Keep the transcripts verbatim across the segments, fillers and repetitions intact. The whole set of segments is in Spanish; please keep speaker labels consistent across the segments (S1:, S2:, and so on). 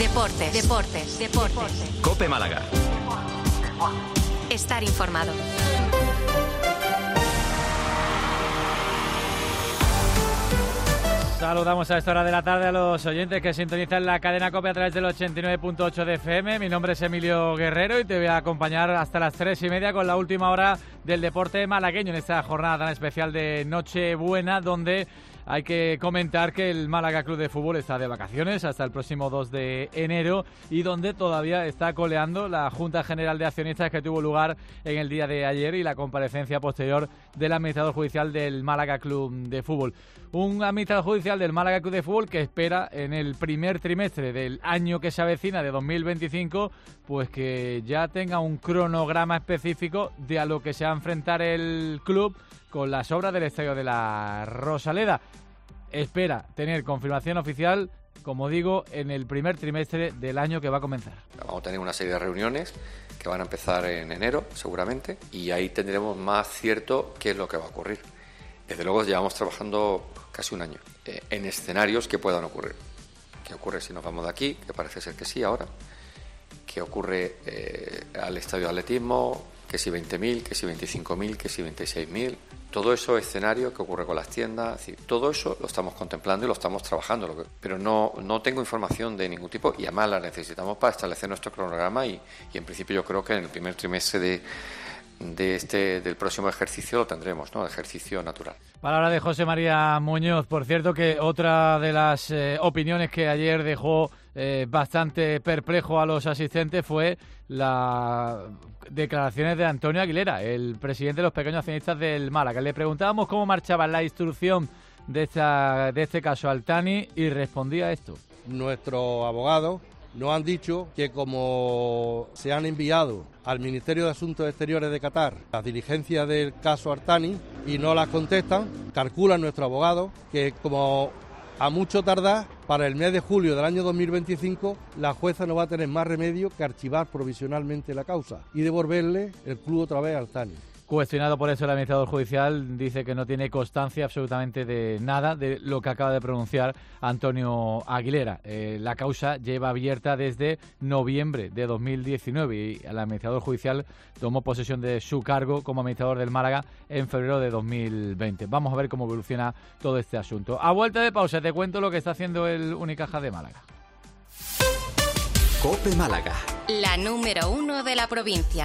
S1: Deportes, deportes, deportes.
S2: COPE Málaga.
S1: Estar informado.
S3: Saludamos a esta hora de la tarde a los oyentes que sintonizan la cadena COPE a través del ochenta y nueve punto ocho de F M. Mi nombre es Emilio Guerrero y te voy a acompañar hasta las tres y media con la última hora del deporte malagueño en esta jornada tan especial de Nochebuena, donde hay que comentar que el Málaga Club de Fútbol está de vacaciones hasta el próximo dos de enero y donde todavía está coleando la Junta General de Accionistas que tuvo lugar en el día de ayer y la comparecencia posterior del administrador judicial del Málaga Club de Fútbol. Un administrador judicial del Málaga Club de Fútbol que espera en el primer trimestre del año que se avecina, de dos mil veinticinco, pues que ya tenga un cronograma específico de a lo que se va a enfrentar el club con las obras del Estadio de la Rosaleda. Espera tener confirmación oficial, como digo, en el primer trimestre del año que va a comenzar.
S4: Vamos a tener una serie de reuniones que van a empezar en enero, seguramente, y ahí tendremos más cierto qué es lo que va a ocurrir. Desde luego llevamos trabajando casi un año eh, en escenarios que puedan ocurrir. ¿Qué ocurre si nos vamos de aquí? Que parece ser que sí ahora. ¿Qué ocurre eh, al estadio de atletismo? Que si veinte mil, que si veinticinco mil, que si veintiséis mil. Todo eso escenario que ocurre con las tiendas, es decir, todo eso lo estamos contemplando y lo estamos trabajando, lo que, pero no, no tengo información de ningún tipo y además la necesitamos para establecer nuestro cronograma y, y en principio yo creo que en el primer trimestre de, de este del próximo ejercicio lo tendremos, ¿no? El ejercicio natural.
S3: Palabra de José María Muñoz. Por cierto, que otra de las eh, opiniones que ayer dejó eh, bastante perplejo a los asistentes fue las declaraciones de Antonio Aguilera, el presidente de los pequeños accionistas del Málaga. Le preguntábamos cómo marchaba la instrucción de, esta, de este caso al Thani y respondía esto.
S5: Nuestros abogados nos han dicho que como se han enviado al Ministerio de Asuntos Exteriores de Qatar las diligencias del caso Artani y no las contestan, calculan nuestros abogados que como a mucho tardar, para el mes de julio del año dos mil veinticinco, la jueza no va a tener más remedio que archivar provisionalmente la causa y devolverle el club otra vez al Thani.
S3: Cuestionado por eso, el administrador judicial dice que no tiene constancia absolutamente de nada de lo que acaba de pronunciar Antonio Aguilera. Eh, la causa lleva abierta desde noviembre de dos mil diecinueve y el administrador judicial tomó posesión de su cargo como administrador del Málaga en febrero de dos mil veinte. Vamos a ver cómo evoluciona todo este asunto. A vuelta de pausa te cuento lo que está haciendo el Unicaja de Málaga.
S2: COPE Málaga.
S1: La número uno de la provincia.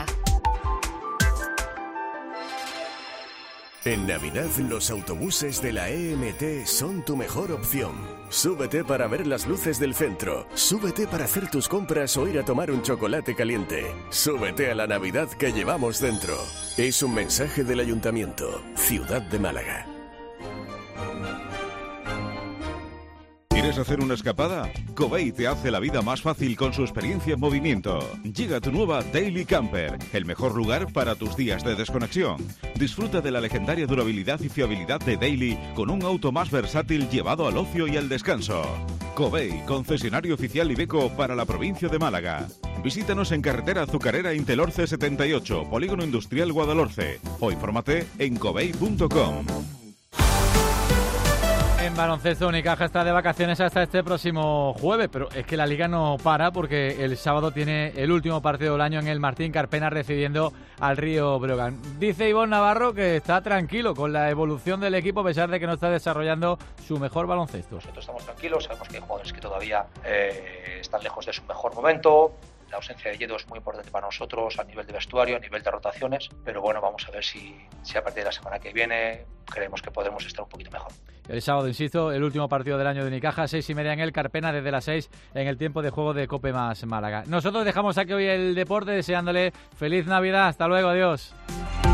S6: En Navidad los autobuses de la E M T son tu mejor opción. Súbete para ver las luces del centro. Súbete para hacer tus compras o ir a tomar un chocolate caliente. Súbete a la Navidad que llevamos dentro. Es un mensaje del Ayuntamiento, Ciudad de Málaga.
S7: ¿Quieres hacer una escapada? Covey te hace la vida más fácil con su experiencia en movimiento. Llega tu nueva Daily Camper, el mejor lugar para tus días de desconexión. Disfruta de la legendaria durabilidad y fiabilidad de Daily con un auto más versátil llevado al ocio y al descanso. Covey, concesionario oficial Iveco para la provincia de Málaga. Visítanos en carretera Azucarera Intelorce setenta y ocho, Polígono Industrial Guadalhorce, o infórmate en covey punto com.
S3: En baloncesto, Unicaja está de vacaciones hasta este próximo jueves, pero es que la Liga no para porque el sábado tiene el último partido del año en el Martín Carpena recibiendo al Río Breogán. Dice Ivonne Navarro que está tranquilo con la evolución del equipo a pesar de que no está desarrollando su mejor baloncesto.
S8: Nosotros estamos tranquilos, sabemos que hay jugadores que todavía eh, están lejos de su mejor momento. La ausencia de Yedo es muy importante para nosotros a nivel de vestuario, a nivel de rotaciones, pero bueno, vamos a ver si, si a partir de la semana que viene creemos que podremos estar un poquito mejor.
S3: El sábado, insisto, el último partido del año de Unicaja, seis y media en el Carpena, desde las seis en el tiempo de juego de Cope más Málaga. Nosotros dejamos aquí hoy el deporte deseándole feliz Navidad. Hasta luego, adiós.